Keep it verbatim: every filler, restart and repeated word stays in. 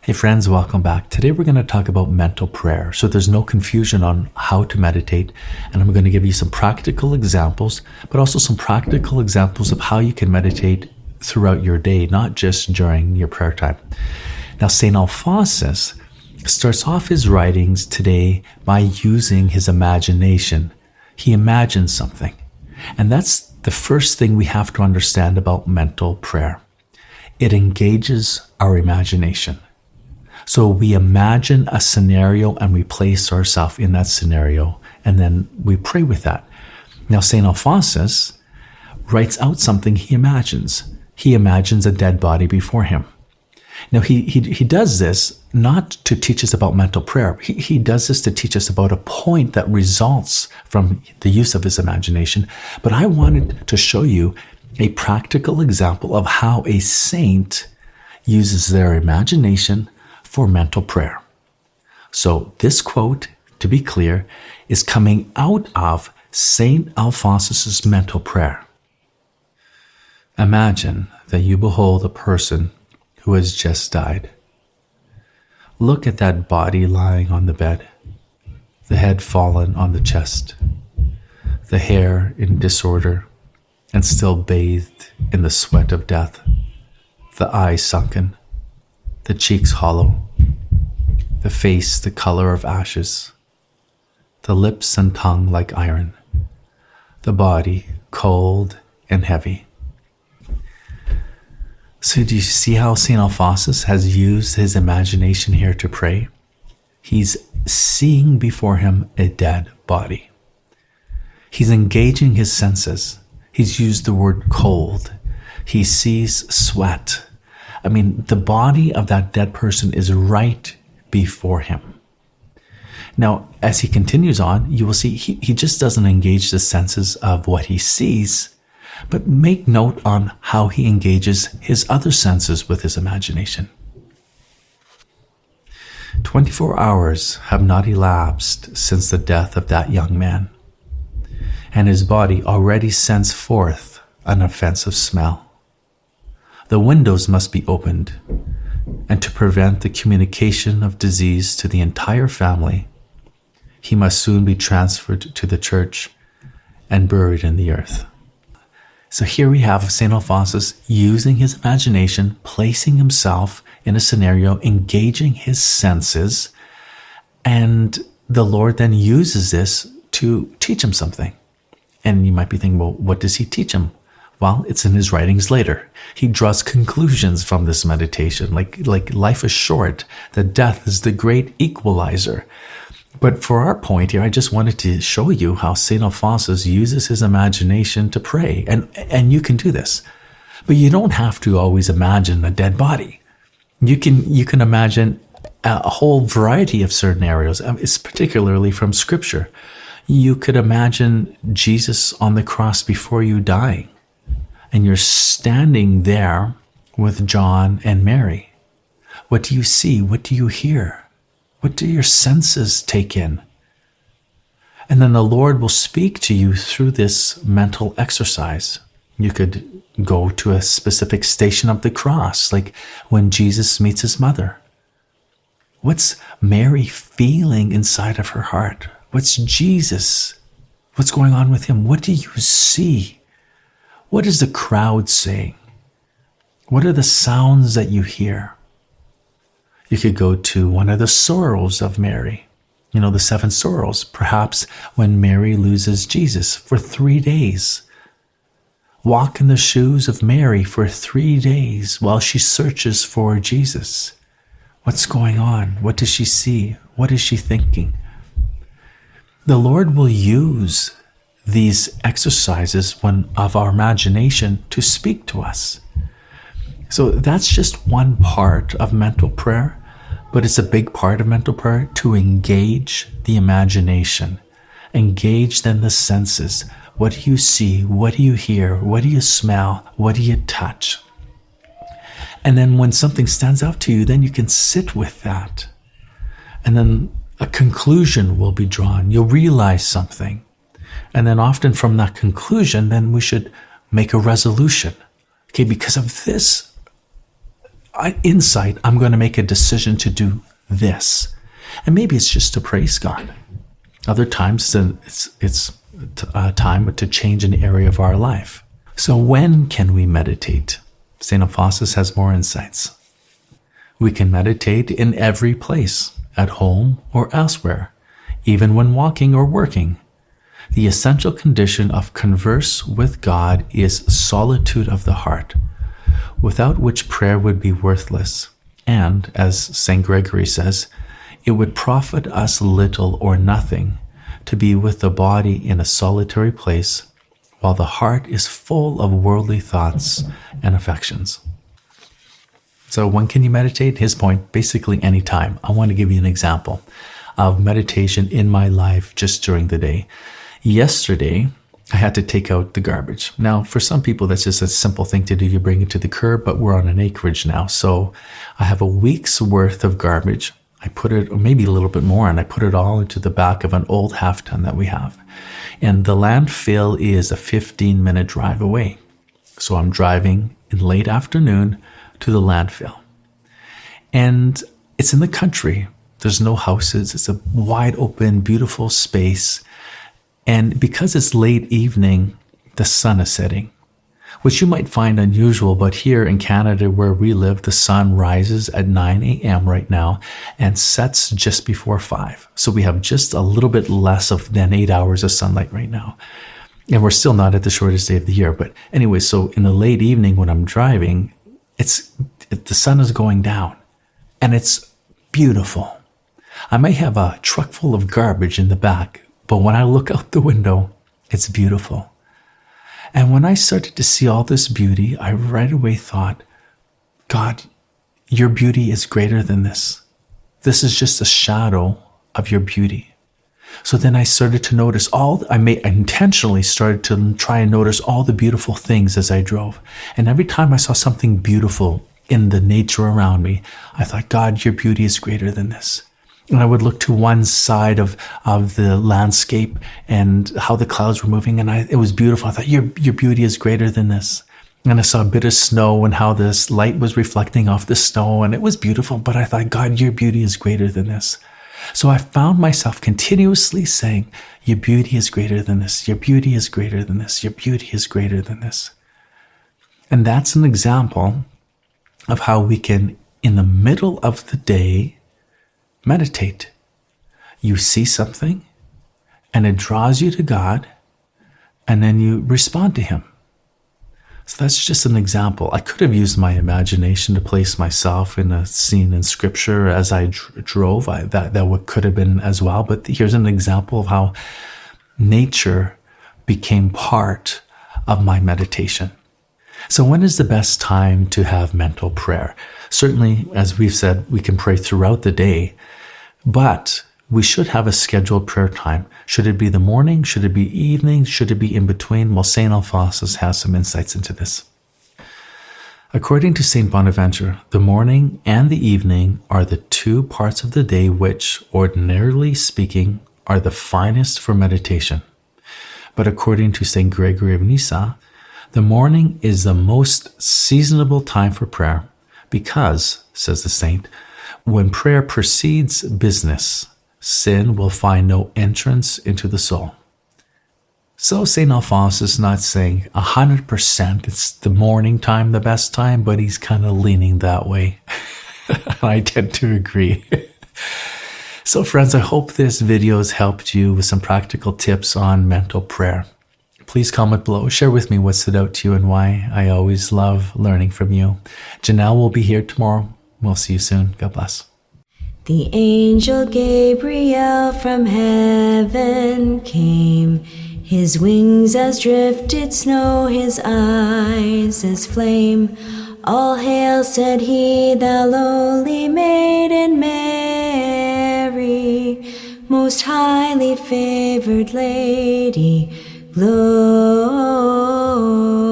Hey friends, welcome back. Today we're going to talk about mental prayer. So there's no confusion on how to meditate. And I'm going to give you some practical examples, but also some practical examples of how you can meditate throughout your day, not just during your prayer time. Now, Saint Alphonsus starts off his writings today by using his imagination. He imagines something. And that's the first thing we have to understand about mental prayer. It engages our imagination. So we imagine a scenario and we place ourselves in that scenario, and then we pray with that. Now, Saint Alphonsus writes out something he imagines. He imagines a dead body before him. Now, he, he, he does this not to teach us about mental prayer. He, he does this to teach us about a point that results from the use of his imagination. But I wanted to show you a practical example of how a saint uses their imagination for mental prayer. So this quote, to be clear, is coming out of Saint Alphonsus's mental prayer. Imagine that you behold a person who has just died. Look at that body lying on the bed, the head fallen on the chest, the hair in disorder and still bathed in the sweat of death, the eyes sunken, the cheeks hollow, the face the color of ashes, the lips and tongue like iron, the body cold and heavy. So do you see how Saint Alphonsus has used his imagination here to pray? He's seeing before him a dead body. He's engaging his senses. He's used the word cold. He sees sweat. I mean, the body of that dead person is right before him. Now, as he continues on, you will see he, he just doesn't engage the senses of what he sees, but make note on how he engages his other senses with his imagination. Twenty-four hours have not elapsed since the death of that young man, and his body already sends forth an offensive smell. The windows must be opened, and to prevent the communication of disease to the entire family, he must soon be transferred to the church and buried in the earth. So here we have Saint Alphonsus using his imagination, placing himself in a scenario, engaging his senses, and the Lord then uses this to teach him something. And you might be thinking, well, what does he teach him? Well, it's in his writings later. He draws conclusions from this meditation, like, like life is short, that death is the great equalizer. But for our point here, I just wanted to show you how Saint Alphonsus uses his imagination to pray. And, and you can do this. But you don't have to always imagine a dead body. You can, you can imagine a whole variety of scenarios. It's particularly from Scripture. You could imagine Jesus on the cross before you dying. And you're standing there with John and Mary. What do you see? What do you hear? What do your senses take in? And then the Lord will speak to you through this mental exercise. You could go to a specific station of the cross, like when Jesus meets his mother. What's Mary feeling inside of her heart? What's Jesus? What's going on with him? What do you see? What is the crowd saying? What are the sounds that you hear? You could go to one of the sorrows of Mary. You know, the seven sorrows, perhaps when Mary loses Jesus for three days. Walk in the shoes of Mary for three days while she searches for Jesus. What's going on? What does she see? What is she thinking? The Lord will use these exercises when, of our imagination to speak to us. So that's just one part of mental prayer, but it's a big part of mental prayer to engage the imagination, engage then the senses. What do you see? What do you hear? What do you smell? What do you touch? And then when something stands out to you, then you can sit with that. And then a conclusion will be drawn. You'll realize something. And then often from that conclusion, then we should make a resolution. Okay, because of this insight, I'm going to make a decision to do this. And maybe it's just to praise God. Other times it's, it's a time to change an area of our life. So when can we meditate? Saint Alphonsus has more insights. We can meditate in every place, at home or elsewhere, even when walking or working. The essential condition of converse with God is solitude of the heart, without which prayer would be worthless. And, as Saint Gregory says, it would profit us little or nothing to be with the body in a solitary place while the heart is full of worldly thoughts and affections. So when can you meditate? His point, basically any time. I want to give you an example of meditation in my life just during the day. Yesterday, I had to take out the garbage. Now, for some people, that's just a simple thing to do. You bring it to the curb, but we're on an acreage now. So I have a week's worth of garbage. I put it, or maybe a little bit more, and I put it all into the back of an old half ton that we have. And the landfill is a fifteen minute drive away. So I'm driving in late afternoon to the landfill. And it's in the country. There's no houses. It's a wide open, beautiful space. And because it's late evening, the sun is setting, which you might find unusual, but here in Canada where we live, the sun rises at nine a.m. right now and sets just before five. So we have just a little bit less of than eight hours of sunlight right now. And we're still not at the shortest day of the year. But anyway, so in the late evening when I'm driving, it's it, the sun is going down and it's beautiful. I may have a truck full of garbage in the back, but when I look out the window, it's beautiful. And when I started to see all this beauty, I right away thought, God, your beauty is greater than this. This is just a shadow of your beauty. So then I started to notice all, I may I intentionally started to try and notice all the beautiful things as I drove. And every time I saw something beautiful in the nature around me, I thought, God, your beauty is greater than this. And I would look to one side of, of the landscape and how the clouds were moving, and I, it was beautiful. I thought, your, your beauty is greater than this. And I saw a bit of snow and how this light was reflecting off the snow, and it was beautiful. But I thought, God, your beauty is greater than this. So I found myself continuously saying, your beauty is greater than this. Your beauty is greater than this. Your beauty is greater than this. And that's an example of how we can, in the middle of the day, meditate. You see something and it draws you to God, and then you respond to Him. So that's just an example. I could have used my imagination to place myself in a scene in Scripture as I dr- drove. I, that that would, could have been as well. But here's an example of how nature became part of my meditation. So when is the best time to have mental prayer? Certainly, as we've said, we can pray throughout the day, but we should have a scheduled prayer time. Should it be the morning? Should it be evening? Should it be in between? Well, Saint Alphonsus has some insights into this. According to Saint Bonaventure, the morning and the evening are the two parts of the day which, ordinarily speaking, are the finest for meditation. But according to Saint Gregory of Nyssa, the morning is the most seasonable time for prayer because, says the saint, when prayer precedes business, sin will find no entrance into the soul. So Saint Alphonsus is not saying one hundred percent it's the morning time, the best time, but he's kind of leaning that way. I tend to agree. So friends, I hope this video has helped you with some practical tips on mental prayer. Please comment below. Share with me what stood out to you and why. I always love learning from you. Janelle will be here tomorrow. We'll see you soon. God bless. The angel Gabriel from heaven came, his wings as drifted snow, his eyes as flame. All hail, said he, thou lowly maiden Mary, most highly favored lady, glory.